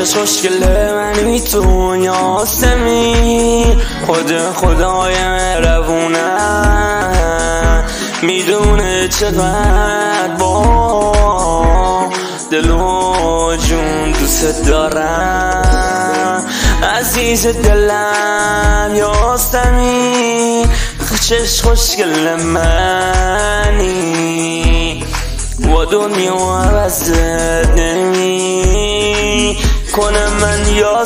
چشم خوشگله منی تو یاسمین خدای مهربونه میدونه چقدر با دل و جون دوست دارم عزیز دلم یاسمین چشم خوشگله منی و دنیا عوض نمی کنم من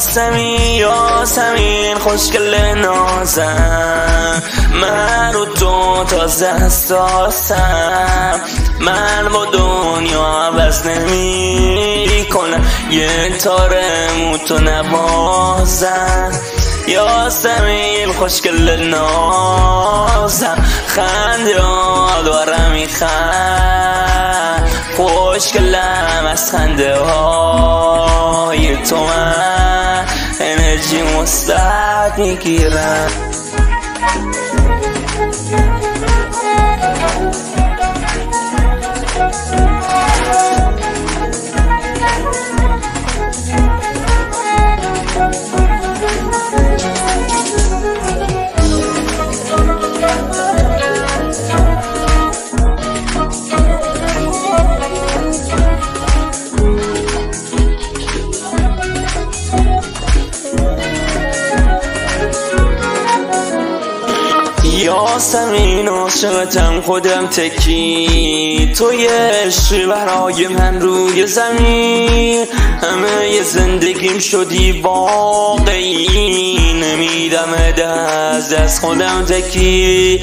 یاسمین خوشگل نازم من رو تو تازه حساسم من با دنیا عوض نمی کنم یه تاره موتو نبازم یاسمین خوشگل نازم خنده دارم میخند خوشگلم از خنده های تو من انرژی مثبت میگیرم یاسمین عاشقتم خودم تکی تو یه عشقی برای من روی زمین همه ی زندگیم شدی واقعی نمیدم از دست خودم تکی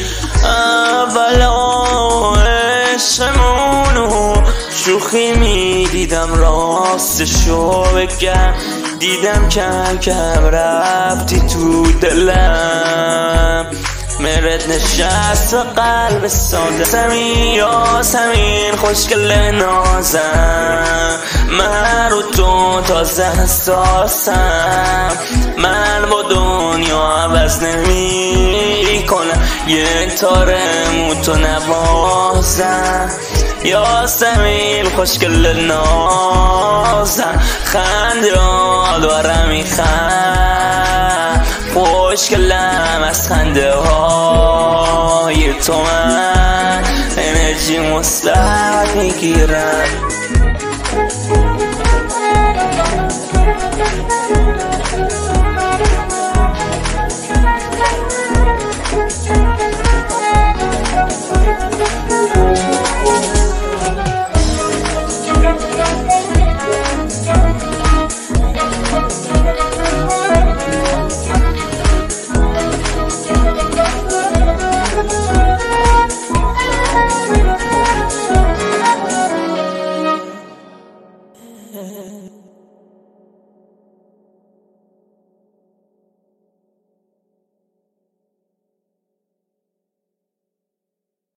اولا عشقمونو شوخی میدیدم راستشو بگم دیدم کم رفتی تو دلم مرد نشست قلب ساده یاسمین خوشگل نازم من رو تو تازه حساسم من با دنیا عوض نمی کنم یه تاره موتو نبازم یاسمین خوشگل نازم خنده دارم میخند خوشگلم از خنده های تو من انرژی مثبت میگیرم